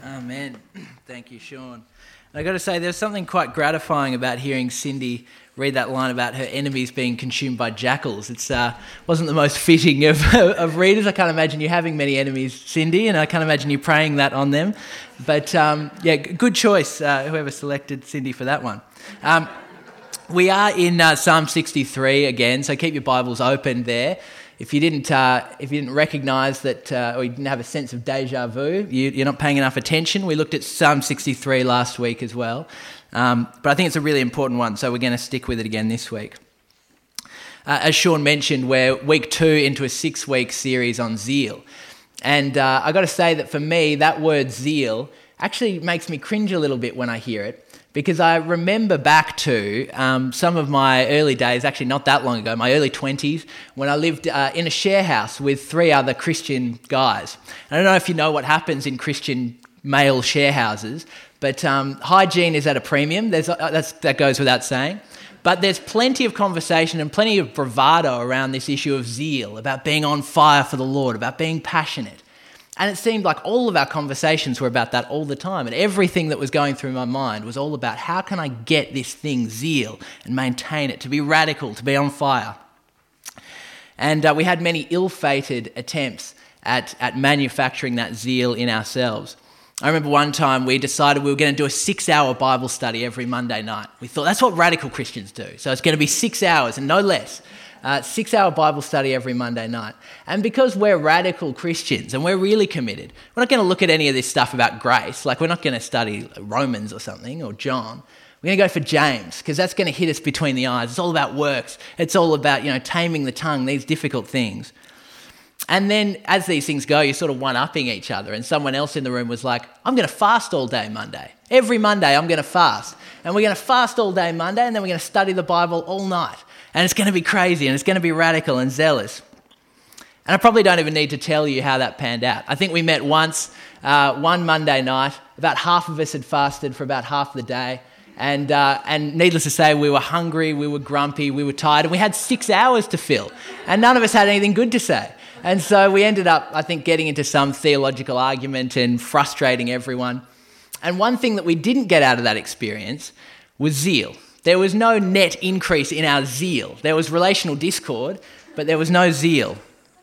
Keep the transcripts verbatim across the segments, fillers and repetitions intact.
Amen. Thank you, Sean. And I got to say, there's something quite gratifying about hearing Cindy read that line about her enemies being consumed by jackals. It uh, wasn't the most fitting of, of readers. I can't imagine you having many enemies, Cindy, and I can't imagine you praying that on them. But um, yeah, good choice, uh, whoever selected Cindy for that one. Um, we are in uh, Psalm sixty-three again, so keep your Bibles open there. If you didn't, uh, if you didn't recognise that, uh, or you didn't have a sense of deja vu, you, you're not paying enough attention. We looked at Psalm sixty-three last week as well, um, but I think it's a really important one, so we're going to stick with it again this week. Uh, as Sean mentioned, we're week two into a six-week series on zeal, and uh, I got to say that for me, that word zeal actually makes me cringe a little bit when I hear it. Because I remember back to um, some of my early days, actually not that long ago, my early twenties, when I lived uh, in a share house with three other Christian guys. I don't know if you know what happens in Christian male share houses, but um, hygiene is at a premium. There's, uh, that's, that goes without saying. But there's plenty of conversation and plenty of bravado around this issue of zeal, about being on fire for the Lord, about being passionate. And it seemed like all of our conversations were about that all the time. And everything that was going through my mind was all about how can I get this thing, zeal, and maintain it, to be radical, to be on fire. And uh, we had many ill-fated attempts at, at manufacturing that zeal in ourselves. I remember one time we decided we were going to do a six-hour Bible study every Monday night. We thought that's what radical Christians do. So it's going to be six hours and no less. Uh, six-hour Bible study every Monday night. And because we're radical Christians and we're really committed, we're not going to look at any of this stuff about grace. Like, we're not going to study Romans or something, or John. We're going to go for James, because that's going to hit us between the eyes. It's all about works. It's all about, you know, taming the tongue, these difficult things. And then as these things go, you're sort of one-upping each other. And someone else in the room was like, I'm going to fast all day Monday. Every Monday I'm going to fast. And we're going to fast all day Monday, and then we're going to study the Bible all night. And it's going to be crazy, and it's going to be radical and zealous. And I probably don't even need to tell you how that panned out. I think we met once, uh, one Monday night. About half of us had fasted for about half the day. And uh, and needless to say, we were hungry, we were grumpy, we were tired, and we had six hours to fill. And none of us had anything good to say. And so we ended up, I think, getting into some theological argument and frustrating everyone. And one thing that we didn't get out of that experience was zeal. There was no net increase in our zeal. There was relational discord, but there was no zeal.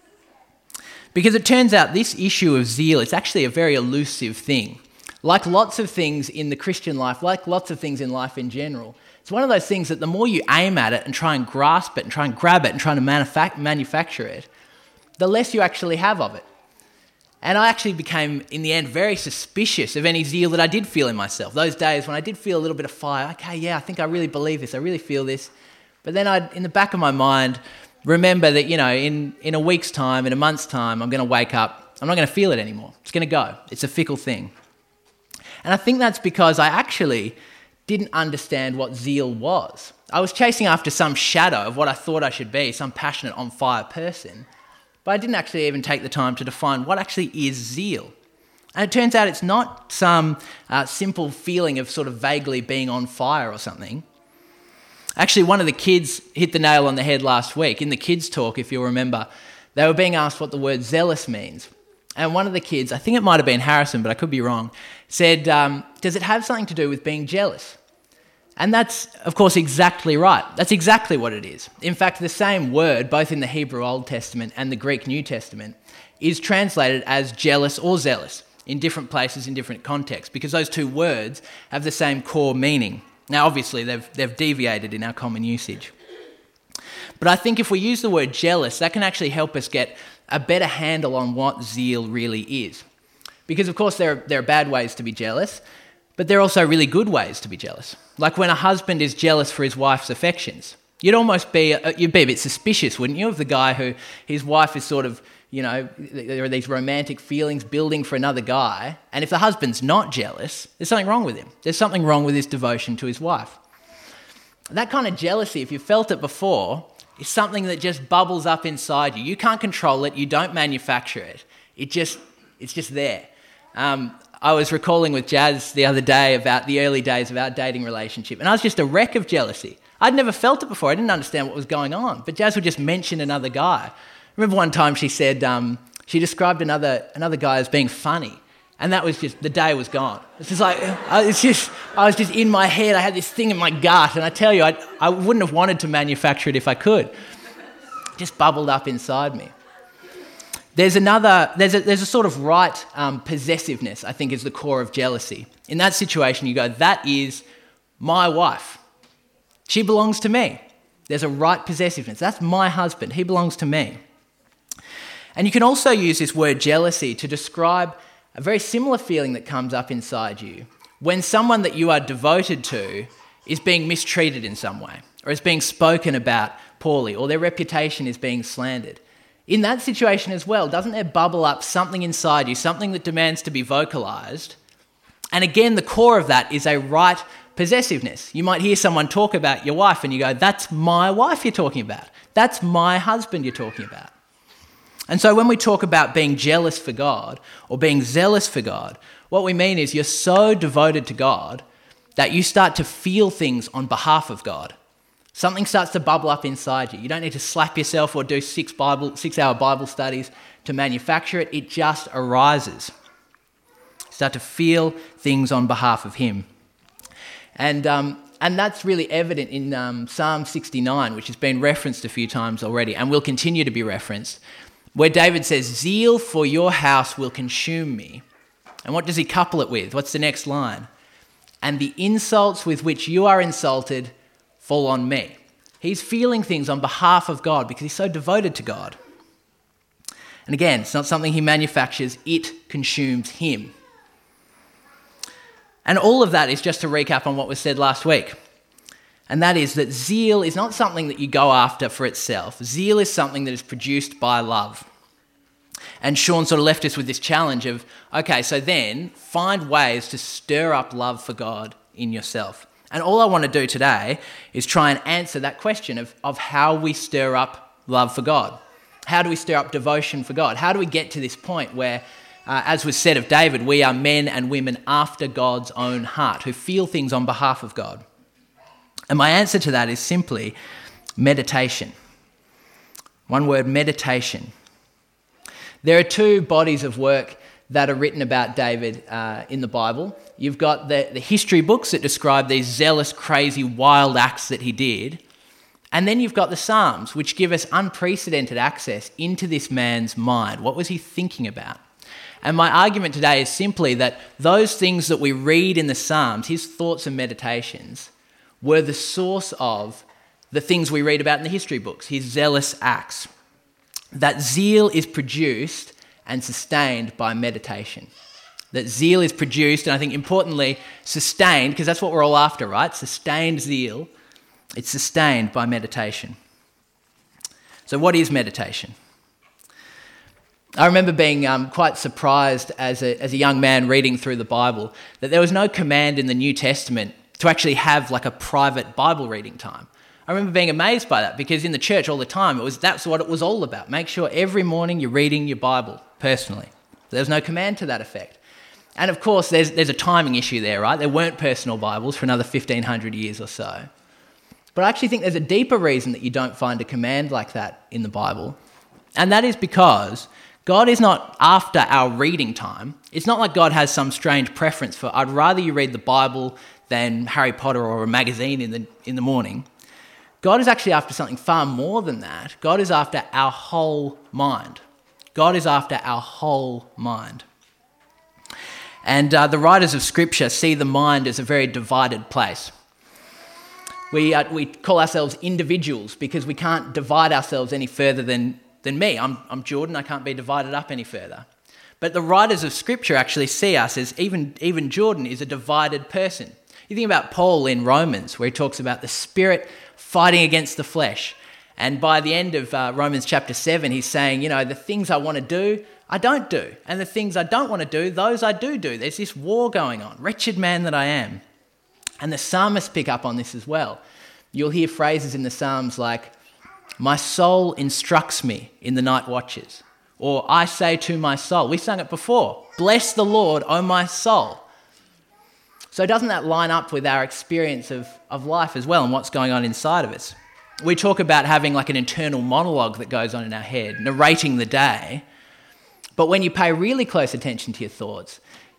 Because it turns out this issue of zeal is actually a very elusive thing. Like lots of things in the Christian life, like lots of things in life in general, it's one of those things that the more you aim at it and try and grasp it and try and grab it and try to manufac- manufacture it, the less you actually have of it. And I actually became, in the end, very suspicious of any zeal that I did feel in myself. Those days when I did feel a little bit of fire, okay, yeah, I think I really believe this, I really feel this. But then I'd, in the back of my mind, remember that, you know, in, in a week's time, in a month's time, I'm going to wake up, I'm not going to feel it anymore. It's going to go. It's a fickle thing. And I think that's because I actually didn't understand what zeal was. I was chasing after some shadow of what I thought I should be, some passionate, on fire person. But I didn't actually even take the time to define what actually is zeal. And it turns out it's not some uh, simple feeling of sort of vaguely being on fire or something. Actually, one of the kids hit the nail on the head last week. In the kids' talk, if you'll remember, they were being asked what the word zealous means. And one of the kids, I think it might have been Harrison, but I could be wrong, said, um, does it have something to do with being jealous? And that's, of course, exactly right. That's exactly what it is. In fact, the same word, both in the Hebrew Old Testament and the Greek New Testament, is translated as jealous or zealous in different places, in different contexts, because those two words have the same core meaning. Now, obviously, they've, they've deviated in our common usage. But I think if we use the word jealous, that can actually help us get a better handle on what zeal really is. Because, of course, there are, there are bad ways to be jealous, but there are also really good ways to be jealous. Like when a husband is jealous for his wife's affections. You'd almost be, you'd be a bit suspicious, wouldn't you, of the guy who, his wife is sort of, you know, there are these romantic feelings building for another guy, and if the husband's not jealous, there's something wrong with him. There's something wrong with his devotion to his wife. That kind of jealousy, if you've felt it before, is something that just bubbles up inside you. You can't control it, you don't manufacture it. It just, it's just there. Um, I was recalling with Jazz the other day about the early days of our dating relationship, and I was just a wreck of jealousy. I'd never felt it before. I didn't understand what was going on, but Jazz would just mention another guy. I remember one time she said, um, she described another another guy as being funny, And that was just, the day was gone. It's just like, I, it's just, I was just in my head. I had this thing in my gut. And I tell you, I, I wouldn't have wanted to manufacture it if I could. It just bubbled up inside me. There's another, there's a, there's a sort of right um, possessiveness, I think, is the core of jealousy. In that situation, you go, that is my wife. She belongs to me. There's a right possessiveness. That's my husband. He belongs to me. And you can also use this word jealousy to describe a very similar feeling that comes up inside you when someone that you are devoted to is being mistreated in some way, or is being spoken about poorly, or their reputation is being slandered. In that situation as well, doesn't there bubble up something inside you, something that demands to be vocalised? And again, the core of that is a right possessiveness. You might hear someone talk about your wife and you go, that's my wife you're talking about. That's my husband you're talking about. And so when we talk about being jealous for God or being zealous for God, what we mean is you're so devoted to God that you start to feel things on behalf of God. Something starts to bubble up inside you. You don't need to slap yourself or do six Bible, six-hour Bible studies to manufacture it. It just arises. You start to feel things on behalf of Him. And um, and that's really evident in um, Psalm sixty-nine, which has been referenced a few times already and will continue to be referenced, where David says, zeal for your house will consume me. And what does he couple it with? What's the next line? And the insults with which you are insulted fall on me. He's feeling things on behalf of God because he's so devoted to God. And again, it's not something he manufactures, it consumes him. And all of that is just to recap on what was said last week. And that is that zeal is not something that you go after for itself. Zeal is something that is produced by love. And Sean sort of left us with this challenge of, okay, so then find ways to stir up love for God in yourself. And all I want to do today is try and answer that question of, of how we stir up love for God. How do we stir up devotion for God? How do we get to this point where, uh, as was said of David, we are men and women after God's own heart who feel things on behalf of God? And my answer to that is simply meditation. One word, meditation. There are two bodies of work that are written about David uh, in the Bible. You've got the, the history books that describe these zealous, crazy, wild acts that he did. And then you've got the Psalms, which give us unprecedented access into this man's mind. What was he thinking about? And my argument today is simply that those things that we read in the Psalms, his thoughts and meditations, were the source of the things we read about in the history books, his zealous acts. That zeal is produced and sustained by meditation. That zeal is produced, and I think importantly, sustained, because that's what we're all after, right? Sustained zeal. It's sustained by meditation. So what is meditation? I remember being um, quite surprised as a, as a young man reading through the Bible that there was no command in the New Testament to actually have like a private Bible reading time. I remember being amazed by that because in the church all the time, it was that's what it was all about. Make sure every morning you're reading your Bible personally. There was no command to that effect. And of course, there's there's a timing issue there, right? There weren't personal Bibles for another fifteen hundred years or so. But I actually think there's a deeper reason that you don't find a command like that in the Bible. And that is because God is not after our reading time. It's not like God has some strange preference for, I'd rather you read the Bible than Harry Potter or a magazine in the in the morning. God is actually after something far more than that. God is after our whole mind. God is after our whole mind. And uh, the writers of Scripture see the mind as a very divided place. We uh, we call ourselves individuals because we can't divide ourselves any further than, than me. I'm, I'm Jordan, I can't be divided up any further. But the writers of Scripture actually see us as even, even Jordan is a divided person. You think about Paul in Romans, where he talks about the spirit fighting against the flesh. And by the end of uh, Romans chapter seven, he's saying, you know, the things I want to do, I don't do. And the things I don't want to do, those I do do. There's this war going on. Wretched man that I am. And the psalmists pick up on this as well. You'll hear phrases in the Psalms like, my soul instructs me in the night watches. Or I say to my soul, we sang it before, bless the Lord, O my soul. So doesn't that line up with our experience of, of life as well and what's going on inside of us? We talk about having like an internal monologue that goes on in our head, narrating the day. But when you pay really close attention to your thoughts,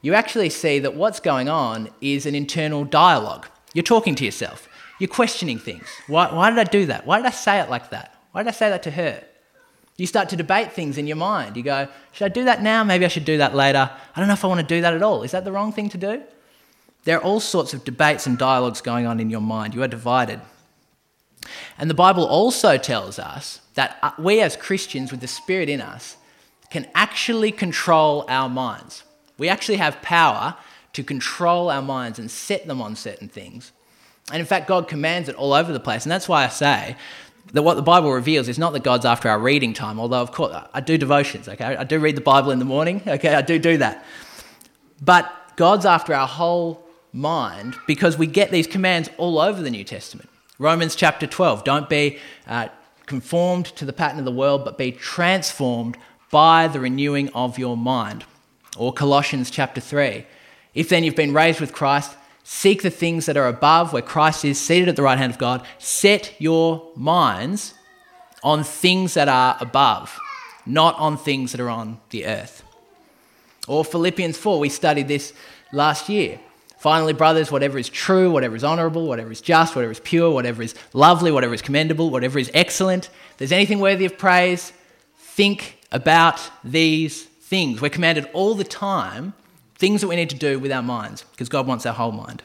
you actually see that what's going on is an internal dialogue. You're talking to yourself. You're questioning things. Why, why did I do that? Why did I say it like that? Why did I say that to her? You start to debate things in your mind. You go, should I do that now? Maybe I should do that later. I don't know if I want to do that at all. Is that the wrong thing to do? There are all sorts of debates and dialogues going on in your mind. You are divided. And the Bible also tells us that we as Christians with the Spirit in us can actually control our minds. We actually have power to control our minds and set them on certain things. And in fact, God commands it all over the place. And that's why I say that what the Bible reveals is not that God's after our reading time, although of course I do devotions, okay? I do read the Bible in the morning, okay? I do do that. But God's after our whole mind because we get these commands all over the New Testament. Romans chapter twelve, don't be uh, conformed to the pattern of the world, but be transformed by the renewing of your mind. Or Colossians chapter three, if then you've been raised with Christ, seek the things that are above where Christ is seated at the right hand of God. Set your minds on things that are above, not on things that are on the earth. Or Philippians four, we studied this last year. Finally, brothers, whatever is true, whatever is honourable, whatever is just, whatever is pure, whatever is lovely, whatever is commendable, whatever is excellent, if there's anything worthy of praise, think about these things. We're commanded all the time things that we need to do with our minds because God wants our whole mind.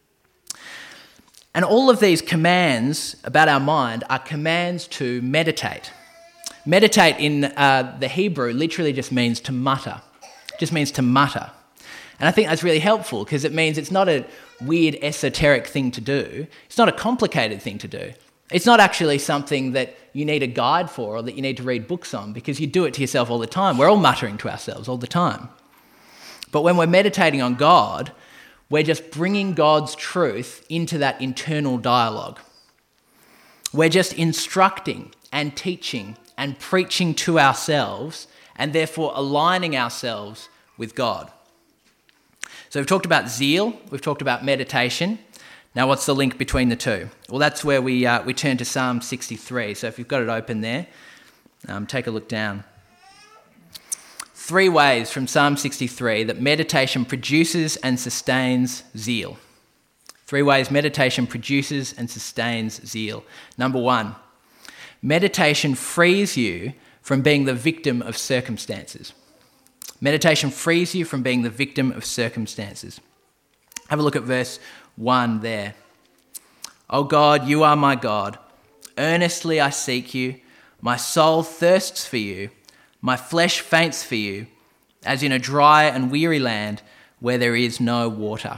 And all of these commands about our mind are commands to meditate. Meditate in uh, the Hebrew literally just means to mutter. It just means to mutter. And I think that's really helpful because it means it's not a weird esoteric thing to do. It's not a complicated thing to do. It's not actually something that you need a guide for or that you need to read books on because you do it to yourself all the time. We're all muttering to ourselves all the time. But when we're meditating on God, we're just bringing God's truth into that internal dialogue. We're just instructing and teaching and preaching to ourselves and therefore aligning ourselves with God. So we've talked about zeal, we've talked about meditation. Now what's the link between the two? Well, that's where we uh, we turn to Psalm sixty-three. So if you've got it open there, um, take a look down. Three ways from Psalm sixty-three that meditation produces and sustains zeal. Three ways meditation produces and sustains zeal. Number one, meditation frees you from being the victim of circumstances. Meditation frees you from being the victim of circumstances. Have a look at verse one there. O God, you are my God. Earnestly I seek you. My soul thirsts for you. My flesh faints for you, as in a dry and weary land where there is no water.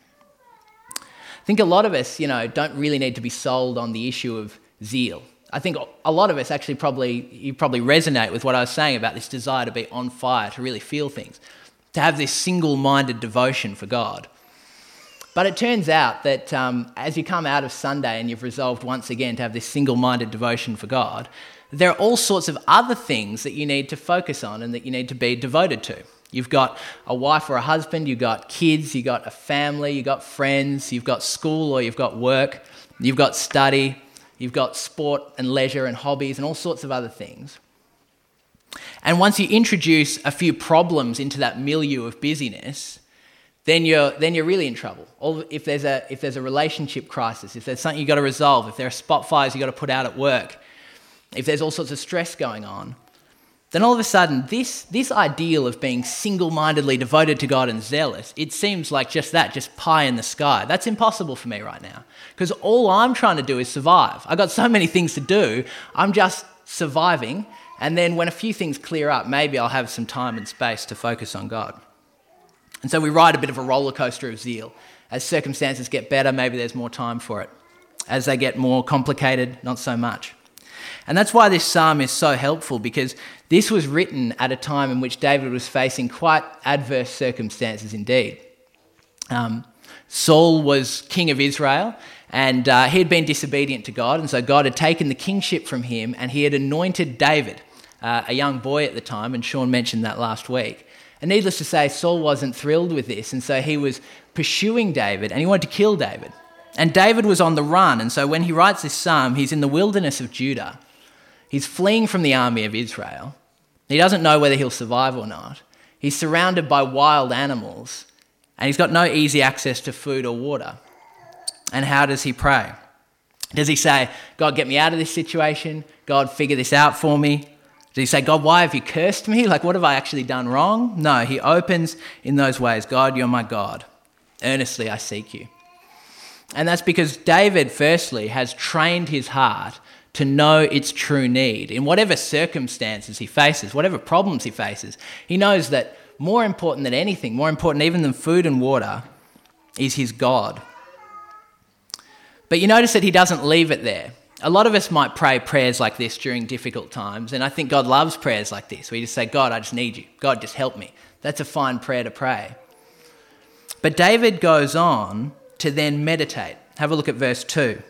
I think a lot of us, you know, don't really need to be sold on the issue of zeal. I think a lot of us actually probably, you probably resonate with what I was saying about this desire to be on fire, to really feel things, to have this single-minded devotion for God. But it turns out that um, as you come out of Sunday and you've resolved once again to have this single-minded devotion for God, there are all sorts of other things that you need to focus on and that you need to be devoted to. You've got a wife or a husband, you've got kids, you've got a family, you've got friends, you've got school or you've got work, you've got study, you've got sport and leisure and hobbies and all sorts of other things. And once you introduce a few problems into that milieu of busyness, then you're then you're really in trouble. Or if there's a if there's a relationship crisis, if there's something you've got to resolve, if there are spot fires you've got to put out at work, if there's all sorts of stress going on, then all of a sudden this this ideal of being single-mindedly devoted to God and zealous, it seems like just that, just pie in the sky. That's impossible for me right now because all I'm trying to do is survive. I've got so many things to do. I'm just surviving, and then when a few things clear up, maybe I'll have some time and space to focus on God. And so we ride a bit of a roller coaster of zeal. As circumstances get better, maybe there's more time for it. As they get more complicated, not so much. And that's why this psalm is so helpful, because this was written at a time in which David was facing quite adverse circumstances indeed. Um, Saul was king of Israel, and uh, he had been disobedient to God, and so God had taken the kingship from him, and he had anointed David, uh, a young boy at the time, and Sean mentioned that last week. And needless to say, Saul wasn't thrilled with this, and so he was pursuing David, and he wanted to kill David. And David was on the run, and so when he writes this psalm, he's in the wilderness of Judah. He's fleeing from the army of Israel. He doesn't know whether he'll survive or not. He's surrounded by wild animals, and he's got no easy access to food or water. And how does he pray? Does he say, God, get me out of this situation? God, figure this out for me? Does he say, God, why have you cursed me? Like, what have I actually done wrong? No, he opens in those ways. God, you're my God. Earnestly I seek you. And that's because David, firstly, has trained his heart to know its true need. In whatever circumstances he faces, whatever problems he faces, he knows that more important than anything, more important even than food and water, is his God. But you notice that he doesn't leave it there. A lot of us might pray prayers like this during difficult times, and I think God loves prayers like this, where you just say, God, I just need you. God, just help me. That's a fine prayer to pray. But David goes on to then meditate. Have a look at verse two.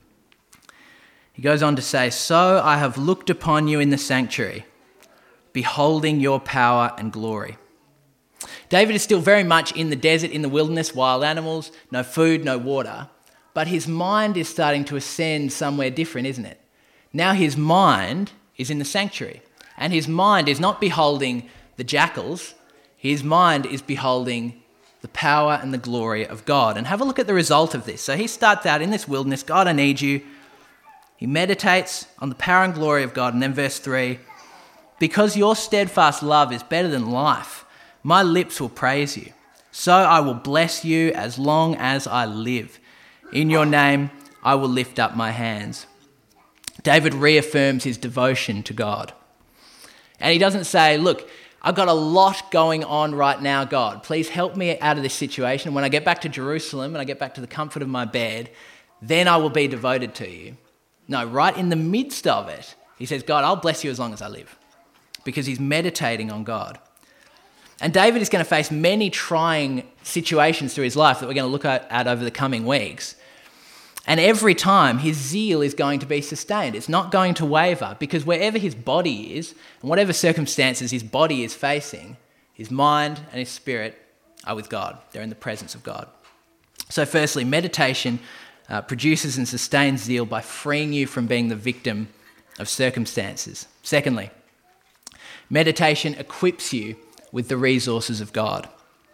He goes on to say, so I have looked upon you in the sanctuary, beholding your power and glory. David is still very much in the desert, in the wilderness, wild animals, no food, no water. But his mind is starting to ascend somewhere different, isn't it? Now his mind is in the sanctuary. And his mind is not beholding the jackals. His mind is beholding the power and the glory of God. And have a look at the result of this. So he starts out in this wilderness, God, I need you. He meditates on the power and glory of God. And then verse three, because your steadfast love is better than life, my lips will praise you. So I will bless you as long as I live. In your name, I will lift up my hands. David reaffirms his devotion to God. And he doesn't say, look, I've got a lot going on right now, God. Please help me out of this situation. When I get back to Jerusalem and I get back to the comfort of my bed, then I will be devoted to you. No, right in the midst of it, he says, God, I'll bless you as long as I live. Because he's meditating on God. And David is going to face many trying situations through his life that we're going to look at, at over the coming weeks. And every time his zeal is going to be sustained. It's not going to waver, because wherever his body is and whatever circumstances his body is facing, his mind and his spirit are with God. They're in the presence of God. So firstly, meditation uh, produces and sustains zeal by freeing you from being the victim of circumstances. Secondly, meditation equips you with the resources of God.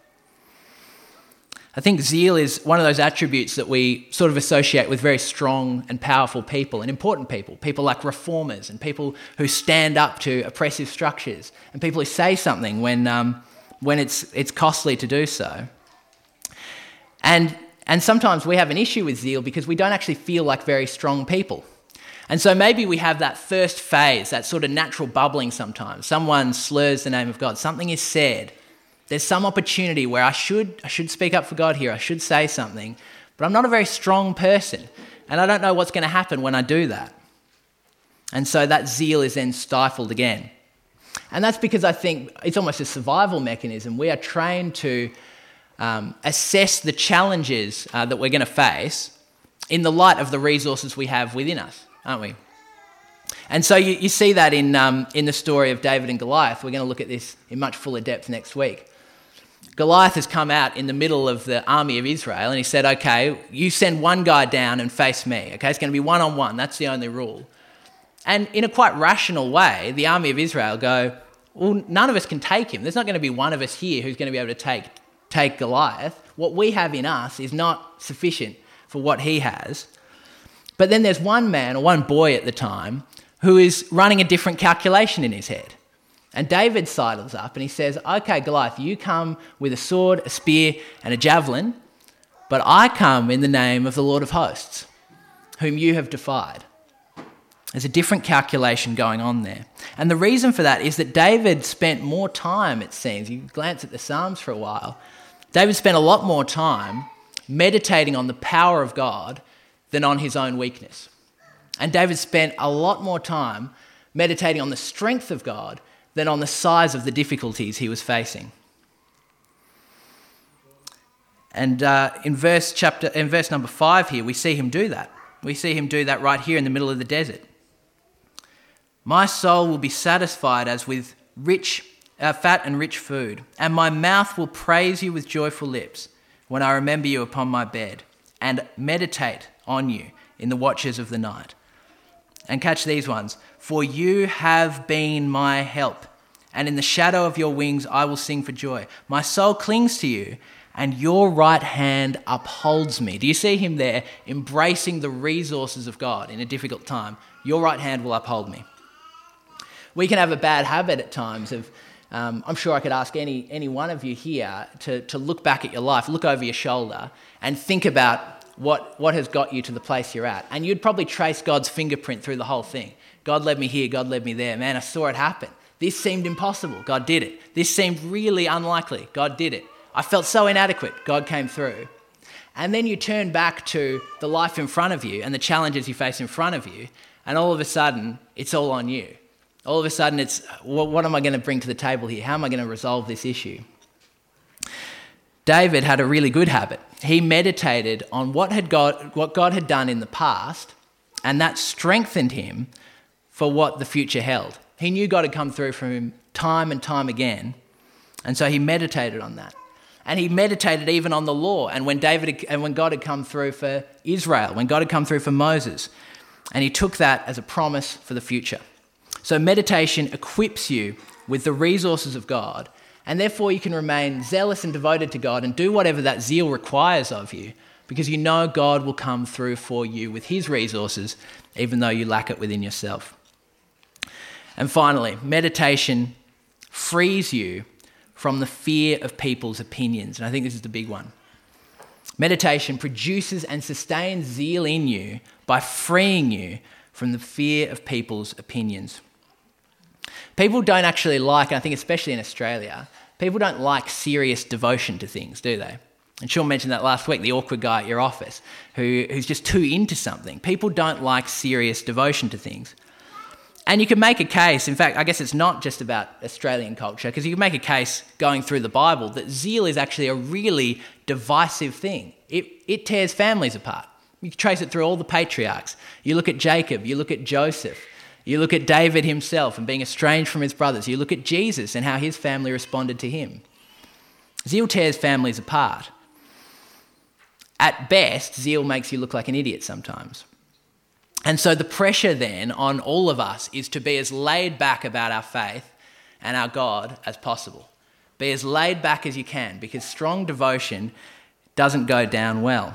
I think zeal is one of those attributes that we sort of associate with very strong and powerful people and important people, people like reformers and people who stand up to oppressive structures and people who say something when um, when it's it's costly to do so. And and sometimes we have an issue with zeal because we don't actually feel like very strong people. And so maybe we have that first phase, that sort of natural bubbling sometimes. Someone slurs the name of God, something is said. There's some opportunity where I should I should speak up for God here, I should say something, but I'm not a very strong person, and I don't know what's going to happen when I do that. And so that zeal is then stifled again. And that's because I think it's almost a survival mechanism. We are trained to um, assess the challenges uh, that we're going to face in the light of the resources we have within us, aren't we? And so you, you see that in um, in the story of David and Goliath. We're going to look at this in much fuller depth next week. Goliath has come out in the middle of the army of Israel and he said, okay, you send one guy down and face me. Okay, it's going to be one-on-one. That's the only rule. And in a quite rational way, the army of Israel go, well, none of us can take him. There's not going to be one of us here who's going to be able to take, take Goliath. What we have in us is not sufficient for what he has. But then there's one man or one boy at the time who is running a different calculation in his head. And David sidles up and he says, okay, Goliath, you come with a sword, a spear, and a javelin, but I come in the name of the Lord of hosts, whom you have defied. There's a different calculation going on there. And the reason for that is that David spent more time, it seems, you glance at the Psalms for a while, David spent a lot more time meditating on the power of God than on his own weakness. And David spent a lot more time meditating on the strength of God than on the size of the difficulties he was facing. And uh, in verse chapter, in verse number five here, we see him do that. We see him do that right here in the middle of the desert. My soul will be satisfied as with rich, uh, fat and rich food, and my mouth will praise you with joyful lips when I remember you upon my bed and meditate on you in the watches of the night. And catch these ones. For you have been my help. and in the shadow of your wings I will sing for joy. My soul clings to you, and your right hand upholds me. Do you see him there embracing the resources of God in a difficult time? Your right hand will uphold me. We can have a bad habit at times of, um, I'm sure I could ask any any one of you here to, to look back at your life, look over your shoulder and think about what, what has got you to the place you're at. And you'd probably trace God's fingerprint through the whole thing. God led me here, God led me there. Man, I saw it happen. This seemed impossible. God did it. This seemed really unlikely. God did it. I felt so inadequate. God came through. And then you turn back to the life in front of you and the challenges you face in front of you, and all of a sudden, it's all on you. All of a sudden, it's, well, what am I going to bring to the table here? How am I going to resolve this issue? David had a really good habit. He meditated on what had God, what God had done in the past, and that strengthened him for what the future held. He knew God had come through for him time and time again, and so he meditated on that. And he meditated even on the law, and when David and when God had come through for Israel, when God had come through for Moses, and he took that as a promise for the future. So meditation equips you with the resources of God, and therefore you can remain zealous and devoted to God and do whatever that zeal requires of you, because you know God will come through for you with his resources, even though you lack it within yourself. And finally, meditation frees you from the fear of people's opinions, and I think this is the big one. Meditation produces and sustains zeal in you by freeing you from the fear of people's opinions. People don't actually like, and I think especially in Australia, people don't like serious devotion to things, do they? And Sean mentioned that last week, the awkward guy at your office who, who's just too into something. People don't like serious devotion to things. And you can make a case, in fact, I guess it's not just about Australian culture, because you can make a case going through the Bible that zeal is actually a really divisive thing. It, it tears families apart. You can trace it through all the patriarchs. You look at Jacob, you look at Joseph, you look at David himself and being estranged from his brothers. You look at Jesus and how his family responded to him. Zeal tears families apart. At best, zeal makes you look like an idiot sometimes. And so the pressure then on all of us is to be as laid back about our faith and our God as possible. Be as laid back as you can, because strong devotion doesn't go down well.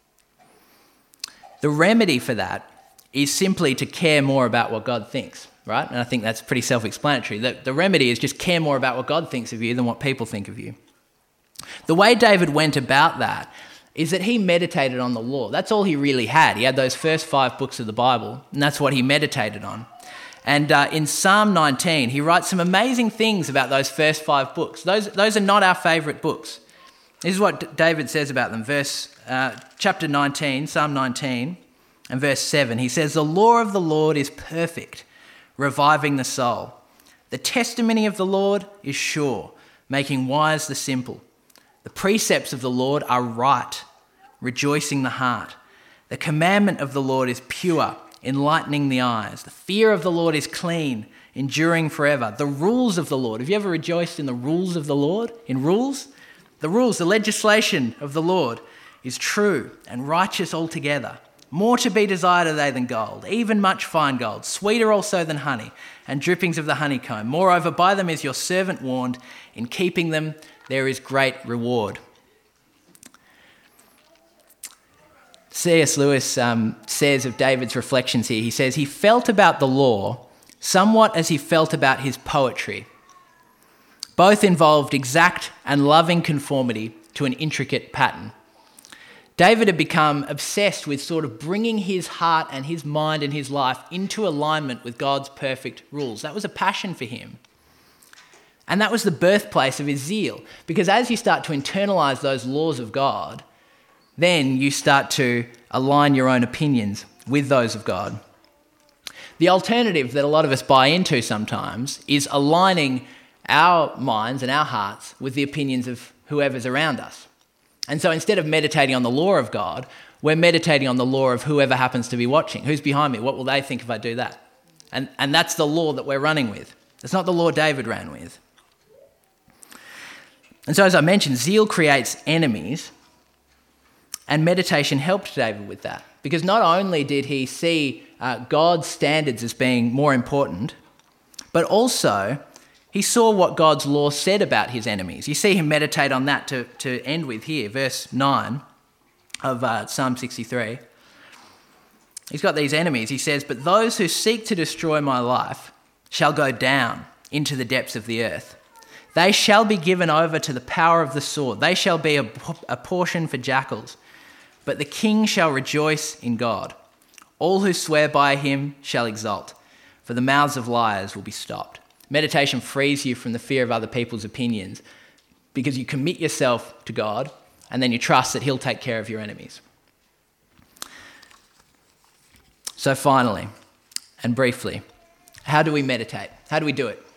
The remedy for that is simply to care more about what God thinks, right? And I think that's pretty self-explanatory. The, the remedy is just care more about what God thinks of you than what people think of you. The way David went about that is that he meditated on the law. That's all he really had. He had those first five books of the Bible, and that's what he meditated on. And uh, in Psalm nineteen, he writes some amazing things about those first five books. Those, those are not our favourite books. This is what D- David says about them. Verse, uh, chapter nineteen, Psalm nineteen, and verse seven. He says, "The law of the Lord is perfect, reviving the soul. The testimony of the Lord is sure, making wise the simple. The precepts of the Lord are right, rejoicing the heart. The commandment of the Lord is pure, enlightening the eyes. The fear of the Lord is clean, enduring forever. The rules of the Lord." Have you ever rejoiced in the rules of the Lord? In rules? The rules, the legislation of the Lord is true and righteous altogether. More to be desired are they than gold, even much fine gold, sweeter also than honey, and drippings of the honeycomb. Moreover, by them is your servant warned. In keeping them, there is great reward. C S Lewis um, says of David's reflections here, he says, he felt about the law somewhat as he felt about his poetry. Both involved exact and loving conformity to an intricate pattern. David had become obsessed with sort of bringing his heart and his mind and his life into alignment with God's perfect rules. That was a passion for him. And that was the birthplace of his zeal, because as you start to internalize those laws of God, then you start to align your own opinions with those of God. The alternative that a lot of us buy into sometimes is aligning our minds and our hearts with the opinions of whoever's around us. And so instead of meditating on the law of God, we're meditating on the law of whoever happens to be watching. Who's behind me? What will they think if I do that? And, and that's the law that we're running with. It's not the law David ran with. And so as I mentioned, zeal creates enemies, and meditation helped David with that. Because not only did he see uh, God's standards as being more important, but also He saw what God's law said about his enemies. You see him meditate on that to, to end with here, verse nine of uh, Psalm sixty-three. He's got these enemies. He says, "But those who seek to destroy my life shall go down into the depths of the earth. They shall be given over to the power of the sword. They shall be a, a portion for jackals. But the king shall rejoice in God. All who swear by him shall exult, for the mouths of liars will be stopped." Meditation frees you from the fear of other people's opinions because you commit yourself to God and then you trust that he'll take care of your enemies. So finally, and briefly, how do we meditate? How do we do it?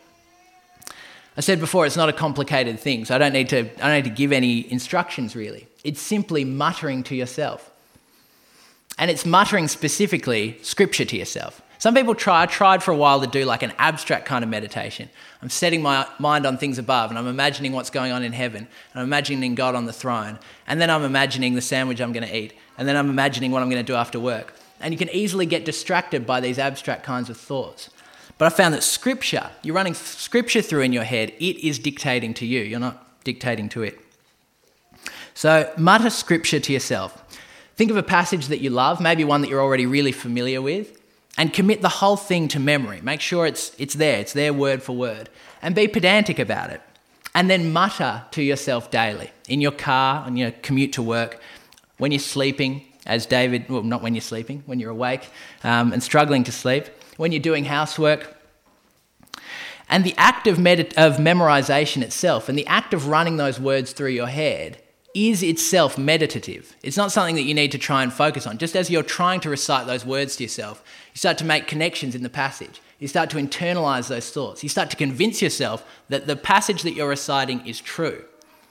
I said before, it's not a complicated thing, so I don't need to, I don't need to give any instructions really. It's simply muttering to yourself. And it's muttering specifically scripture to yourself. Some people try, I tried for a while to do like an abstract kind of meditation. I'm setting my mind on things above and I'm imagining what's going on in heaven. And I'm imagining God on the throne. And then I'm imagining the sandwich I'm going to eat. And then I'm imagining what I'm going to do after work. And you can easily get distracted by these abstract kinds of thoughts. But I found that scripture, you're running scripture through in your head, it is dictating to you. You're not dictating to it. So mutter scripture to yourself. Think of a passage that you love, maybe one that you're already really familiar with, and commit the whole thing to memory. Make sure it's it's there, it's there word for word. And be pedantic about it. And then mutter to yourself daily, in your car, on your commute to work, when you're sleeping, as David, well, not when you're sleeping, when you're awake um, and struggling to sleep, when you're doing housework. And the act of, medit- of memorization itself and the act of running those words through your head is itself meditative. It's not something that you need to try and focus on. Just as you're trying to recite those words to yourself, you start to make connections in the passage. You start to internalize those thoughts. You start to convince yourself that the passage that you're reciting is true.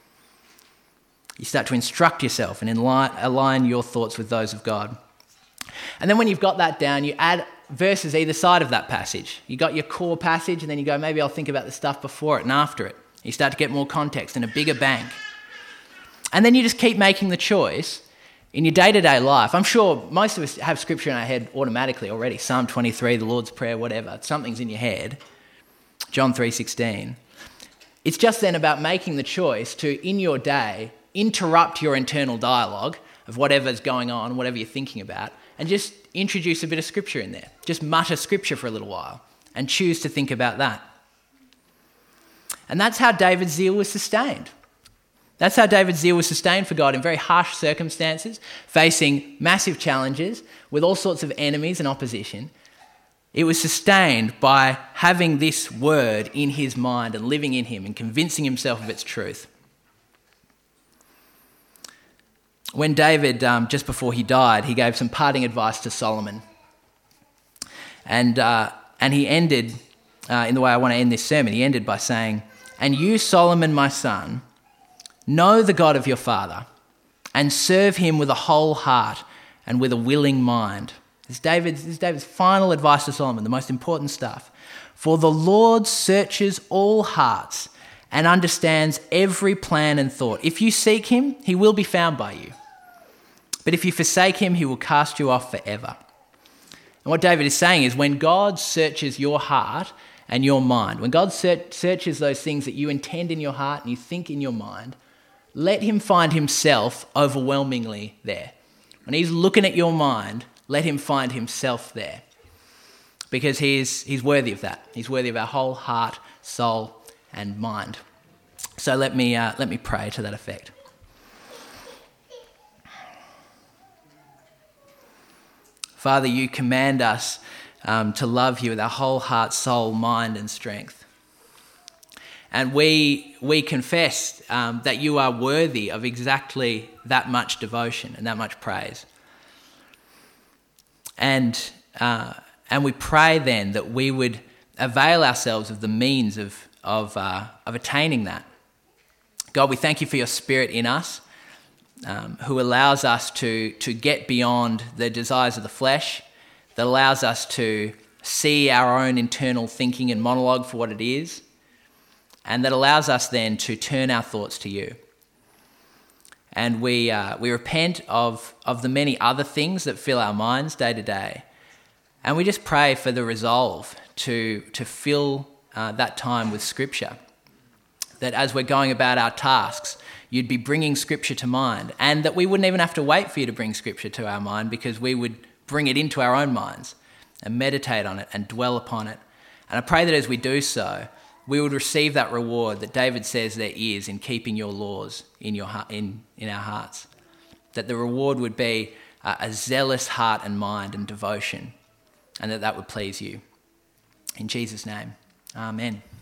You start to instruct yourself and align your thoughts with those of God. And then when you've got that down, you add verses either side of that passage. You got your core passage and then you go, maybe I'll think about the stuff before it and after it. You start to get more context and a bigger bank. And then you just keep making the choice in your day-to-day life. I'm sure most of us have scripture in our head automatically already. Psalm twenty-three, the Lord's Prayer, whatever. Something's in your head. John three sixteen. It's just then about making the choice to, in your day, interrupt your internal dialogue of whatever's going on, whatever you're thinking about, and just introduce a bit of scripture in there. Just mutter scripture for a little while and choose to think about that. And that's how David's zeal was sustained. That's how David's zeal was sustained for God in very harsh circumstances, facing massive challenges with all sorts of enemies and opposition. It was sustained by having this word in his mind and living in him and convincing himself of its truth. When David, um, just before he died, he gave some parting advice to Solomon. And, uh, and he ended, uh, in the way I want to end this sermon, he ended by saying, "And you, Solomon, my son, know the God of your father and serve him with a whole heart and with a willing mind." This is David's, this is David's final advice to Solomon, the most important stuff. "For the Lord searches all hearts and understands every plan and thought. If you seek him, he will be found by you. But if you forsake him, he will cast you off forever." And what David is saying is when God searches your heart and your mind, when God searches those things that you intend in your heart and you think in your mind, let him find himself overwhelmingly there. When he's looking at your mind, let him find himself there. Because he's, he's worthy of that. He's worthy of our whole heart, soul, and mind. So let me, uh, let me pray to that effect. Father, you command us um, to love you with our whole heart, soul, mind, and strength. And we we confess um, that you are worthy of exactly that much devotion and that much praise. And uh, and we pray then that we would avail ourselves of the means of of uh, of attaining that. God, we thank you for your Spirit in us, um, who allows us to to get beyond the desires of the flesh, that allows us to see our own internal thinking and monologue for what it is, and that allows us then to turn our thoughts to you. And we uh, we repent of, of the many other things that fill our minds day to day. And we just pray for the resolve to, to fill uh, that time with Scripture. That as we're going about our tasks, you'd be bringing Scripture to mind, and that we wouldn't even have to wait for you to bring Scripture to our mind, because we would bring it into our own minds and meditate on it and dwell upon it. And I pray that as we do so, we would receive that reward that David says there is in keeping your laws in your in, in our hearts. That the reward would be a, a zealous heart and mind and devotion, and that that would please you. In Jesus' name, amen.